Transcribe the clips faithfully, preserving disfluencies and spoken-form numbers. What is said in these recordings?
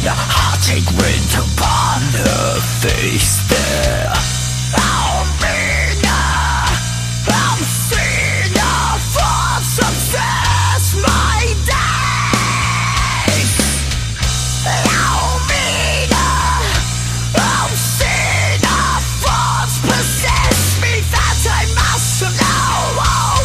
heartache written upon her face there. Oh, Mina, I'm seeing a false success my days. Oh, Mina, I'm seeing a false possess me that I must know. Oh,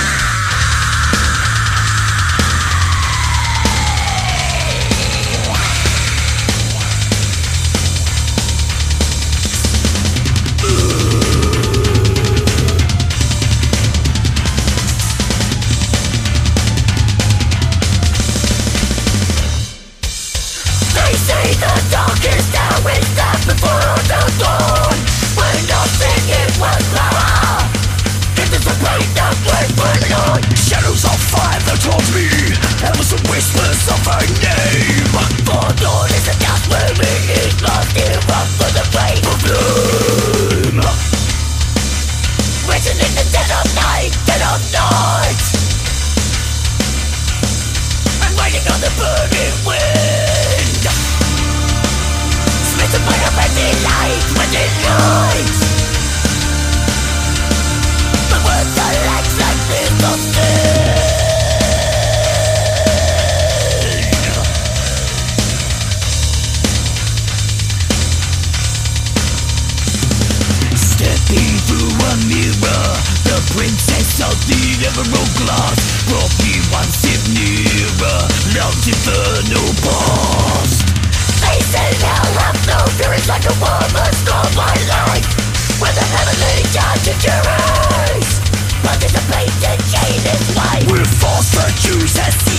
say the darkest hour is not before the dawn, when nothing it was lower. It is a pain that we're burning on. Shadows of fire that haunt me, ever some whispers of her name. For Lord is a dust where it is lost in rock for the flame of bloom. Written in the dead of night, dead of night. I'm waiting on the burning wind. Smitten by a empty light, empty light. The words are like lightning of sin. Stepping through a mirror, the princess of the emerald glass brought me one step nearer, love's infernal past. They say hell have no fear, it's like a woman stole my life, where the heavenly judge endures. Participate in chain is life. We're forced to choose as